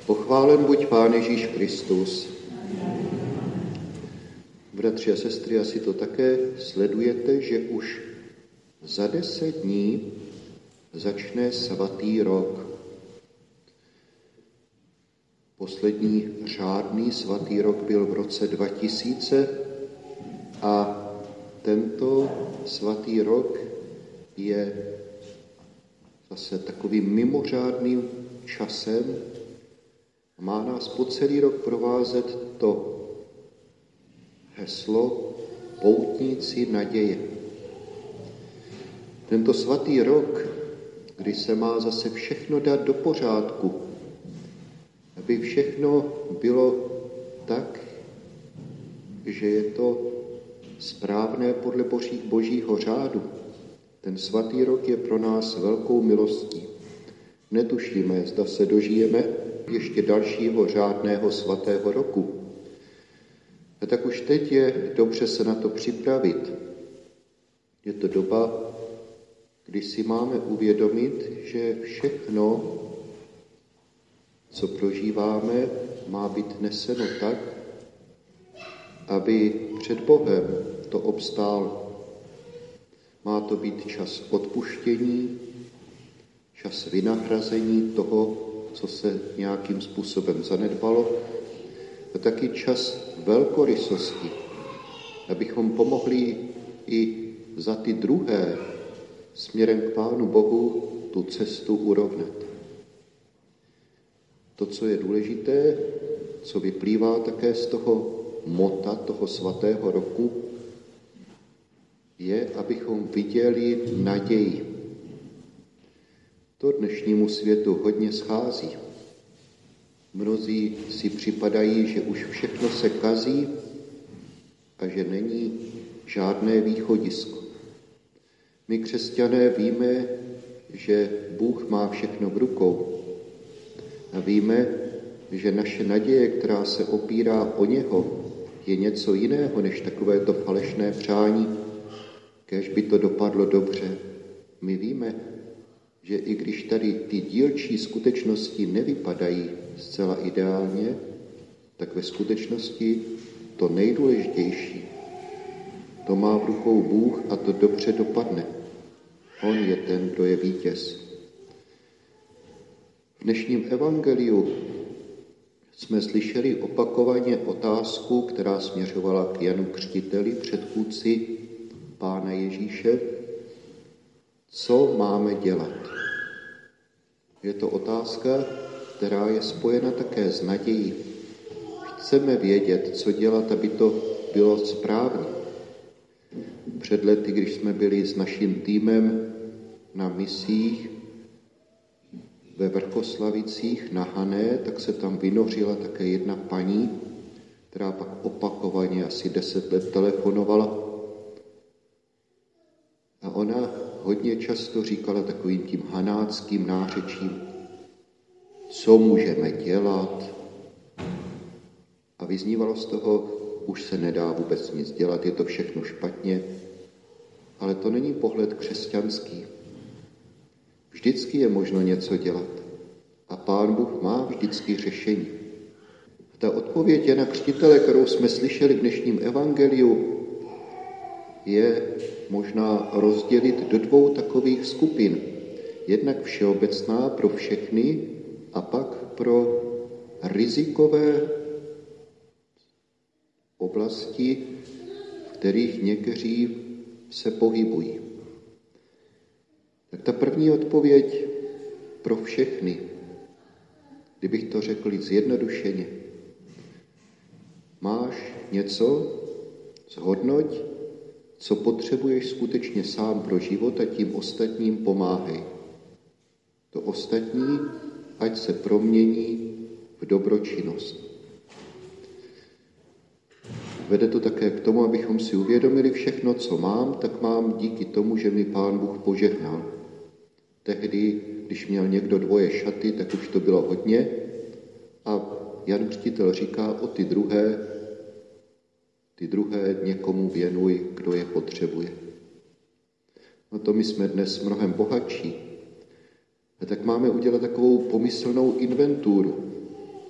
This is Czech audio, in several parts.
Pochválen buď Pán Ježíš Kristus. Bratři a sestry, asi to také sledujete, že už za 10 dní začne svatý rok. Poslední řádný svatý rok byl v roce 2000 a tento svatý rok je zase takovým mimořádným časem. Má nás po celý rok provázet to heslo Poutníci naděje. Tento svatý rok, kdy se má zase všechno dát do pořádku, aby všechno bylo tak, že je to správné podle božího řádu. Ten svatý rok je pro nás velkou milostí. Netušíme, zda se dožijeme ještě dalšího řádného svatého roku. A tak už teď je dobře se na to připravit. Je to doba, kdy si máme uvědomit, že všechno, co prožíváme, má být neseno tak, aby před Bohem to obstálo. Má to být čas odpuštění, čas vynahrazení toho, co se nějakým způsobem zanedbalo, a taky čas velkorysosti, abychom pomohli i za ty druhé směrem k Pánu Bohu tu cestu urovnat. To, co je důležité, co vyplývá také z toho mota, toho svatého roku, je, abychom viděli naději. To dnešnímu světu hodně schází. Mnozí si připadají, že už všechno se kazí a že není žádné východisko. My křesťané víme, že Bůh má všechno v rukou. A víme, že naše naděje, která se opírá o něho, je něco jiného než takovéto falešné přání, kéž by to dopadlo dobře. My víme, že i když tady ty dílčí skutečnosti nevypadají zcela ideálně, tak ve skutečnosti to nejdůležitější, to má v rukou Bůh a to dobře dopadne. On je ten, kdo je vítěz. V dnešním evangeliu jsme slyšeli opakovaně otázku, která směřovala k Janu Křtiteli, předchůdci Pána Ježíše. Co máme dělat? Je to otázka, která je spojena také s nadějí. Chceme vědět, co dělat, aby to bylo správně. Před lety, když jsme byli s naším týmem na misích ve Vrchoslavicích na Hané, tak se tam vynořila také jedna paní, která pak opakovaně asi 10 let telefonovala. A ona hodně často říkala takovým tím hanáckým nářečím, co můžeme dělat. A vyznívalo z toho, už se nedá vůbec nic dělat, je to všechno špatně. Ale to není pohled křesťanský. Vždycky je možno něco dělat. A Pán Bůh má vždycky řešení. Ta odpověď Jana Křtitele, kterou jsme slyšeli v dnešním evangeliu, je možná rozdělit do 2 takových skupin. Jednak všeobecná pro všechny a pak pro rizikové oblasti, v kterých někteří se pohybují. Tak ta první odpověď pro všechny, kdybych to řekl zjednodušeně. Máš něco, zhodnoť, co potřebuješ skutečně sám pro život a tím ostatním pomáhej. To ostatní, ať se promění v dobročinnost. Vede to také k tomu, abychom si uvědomili všechno, co mám, tak mám díky tomu, že mi Pán Bůh požehnal. Tehdy, když měl někdo 2 šaty, tak už to bylo hodně a Jan Křtitel říká o ty druhé někomu věnuj, kdo je potřebuje. No to my jsme dnes mnohem bohatší. A tak máme udělat takovou pomyslnou inventuru.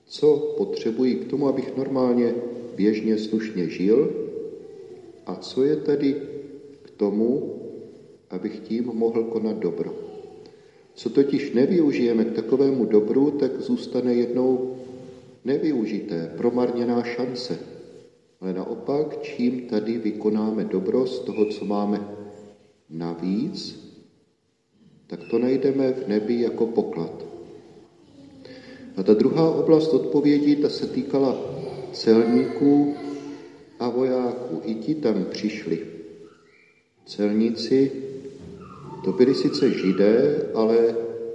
Co potřebuji k tomu, abych normálně, běžně, slušně žil a co je tady k tomu, abych tím mohl konat dobro. Co totiž nevyužijeme k takovému dobru, tak zůstane jednou nevyužité, promarněná šance. Ale naopak, čím tady vykonáme dobro z toho, co máme navíc, tak to najdeme v nebi jako poklad. A ta druhá oblast odpovědí, ta se týkala celníků a vojáků. I ti tam přišli. Celníci, to byli sice Židé, ale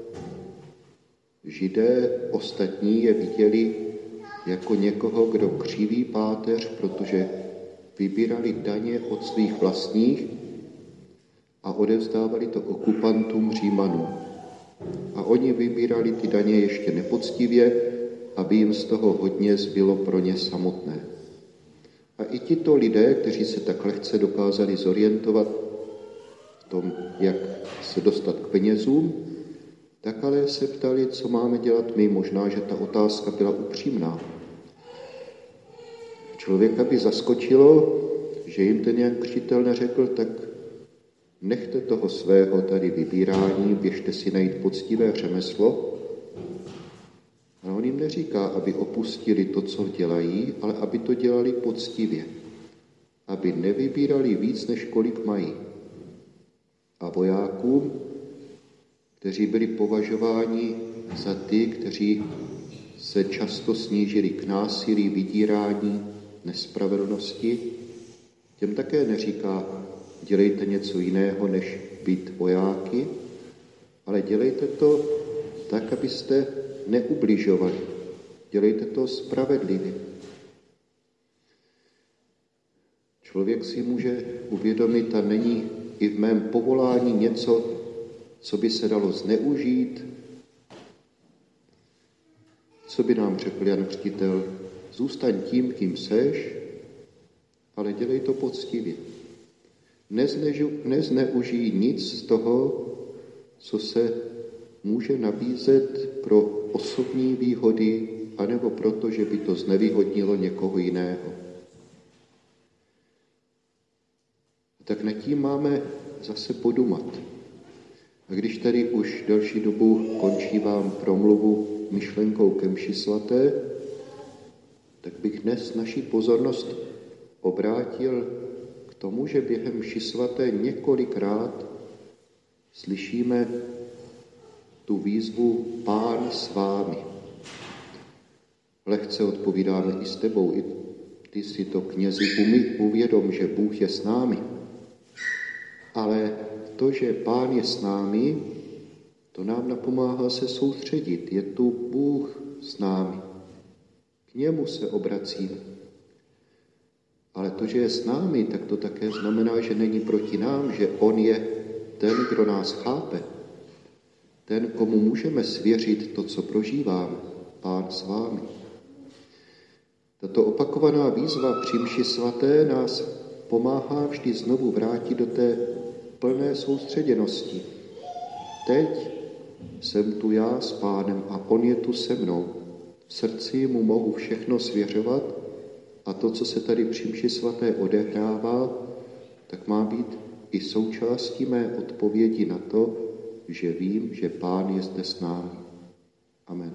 Židé ostatní je viděli jako někoho, kdo křiví páteř, protože vybírali daně od svých vlastních a odevzdávali to okupantům Římanům. A oni vybírali ty daně ještě nepoctivě, aby jim z toho hodně zbylo pro ně samotné. A i tito lidé, kteří se tak lehce dokázali zorientovat v tom, jak se dostat k penězům, tak ale se ptali, co máme dělat my. Možná, že ta otázka byla upřímná. Člověka by zaskočilo, že jim ten Jan Křtitel neřekl, tak nechte toho svého tady vybírání, běžte si najít poctivé řemeslo. A on jim neříká, aby opustili to, co dělají, ale aby to dělali poctivě. Aby nevybírali víc, než kolik mají. A vojákům, kteří byli považováni za ty, kteří se často snížili k násilí, vydírání, nespravedlnosti, těm také neříká, dělejte něco jiného, než být vojáky, ale dělejte to tak, abyste neubližovali. Dělejte to spravedlivě. Člověk si může uvědomit, a není i v mém povolání něco, co by se dalo zneužít. Co by nám řekl Jan Křtitel? Zůstaň tím, kým seš, ale dělej to poctivě. Nezneužij nic z toho, co se může nabízet pro osobní výhody, anebo proto, že by to znevýhodnilo někoho jiného. Tak nad tím máme zase podumat. A když tady už delší dobu končívám promluvu myšlenkou ke mši svaté, tak bych dnes naši pozornost obrátil k tomu, že během mši svaté několikrát slyšíme tu výzvu Pán s vámi. Lehce odpovídáme i s tebou, i ty si to, knězi, uvědom, že Bůh je s námi. Ale to, že Pán je s námi, to nám napomáhá se soustředit. Je tu Bůh s námi. K němu se obracíme. Ale to, že je s námi, tak to také znamená, že není proti nám, že on je ten, kdo nás chápe. Ten, komu můžeme svěřit to, co prožíváme. Pán s vámi. Tato opakovaná výzva při mši svaté nás pomáhá vždy znovu vrátit do té plné soustředěnosti. Teď jsem tu já s Pánem a on je tu se mnou. V srdci mu mohu všechno svěřovat a to, co se tady při mši svaté odehrává, tak má být i součástí mé odpovědi na to, že vím, že Pán je zde s námi. Amen.